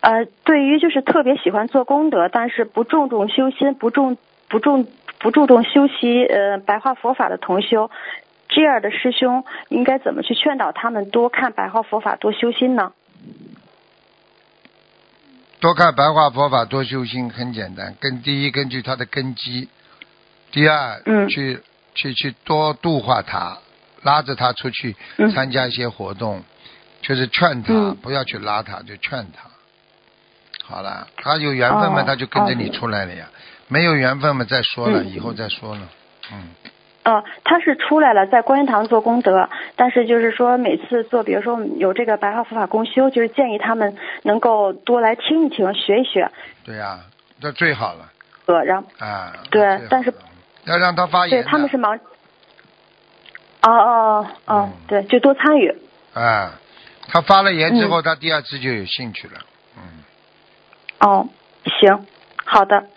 对于就是特别喜欢做功德，但是不注重修心，不注重修习白话佛法的同修，这样的师兄应该怎么去劝导他们多看白话佛法，多修心呢？ 多看白话佛法，多修心，很简单。第一，根据他的根基；第二，去多度化他，拉着他出去参加一些活动，就是劝他，不要去拉他，就劝他。好了，他有缘分嘛，他就跟着你出来了呀。没有缘分嘛，再说了，以后再说了。 他是出来了，在观音堂做功德，但是就是说每次做，比如说有这个白话佛法公修，就是建议他们能够多来听一听，学一学。 对呀，这最好了。 然后对，但是要让他发言。 对，他们是忙。对，就多参与。 他发了言之后，他第二次就有兴趣了。 行，好的。